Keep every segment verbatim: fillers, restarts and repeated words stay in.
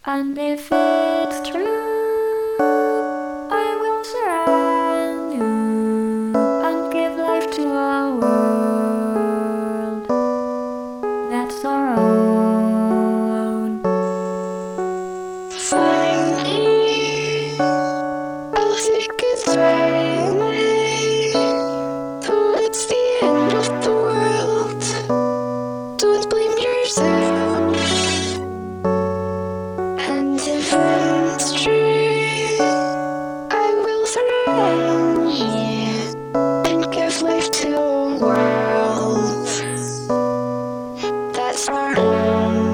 And if it's true, I will surround you and give life to a world that's our own. Finally, I'll take it finally. Though it's the end of the world, don't blame yourself. And if it's true, I will surround you and give life to a world that's our own.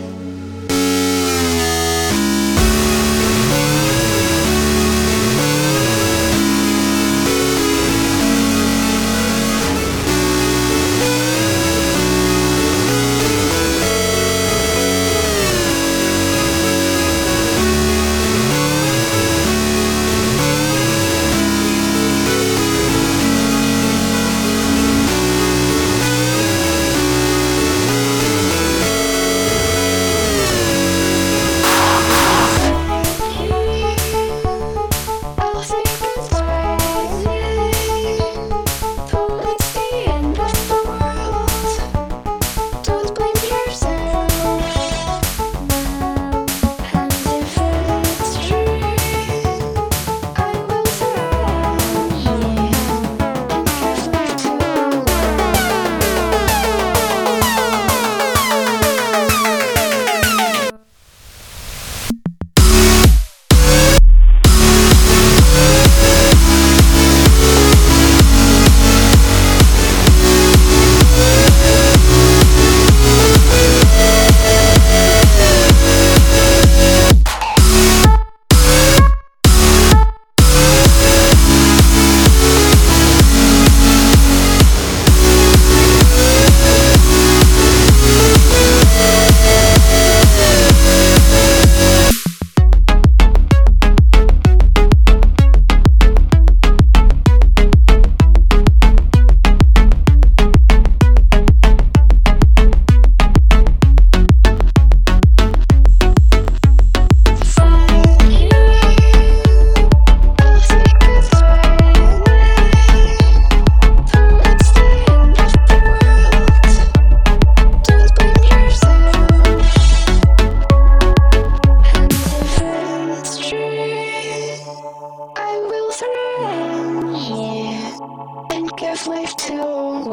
Give life to a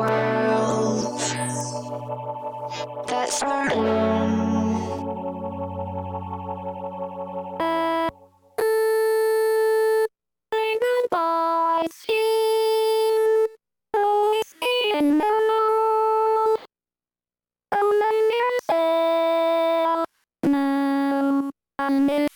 world that's our own. And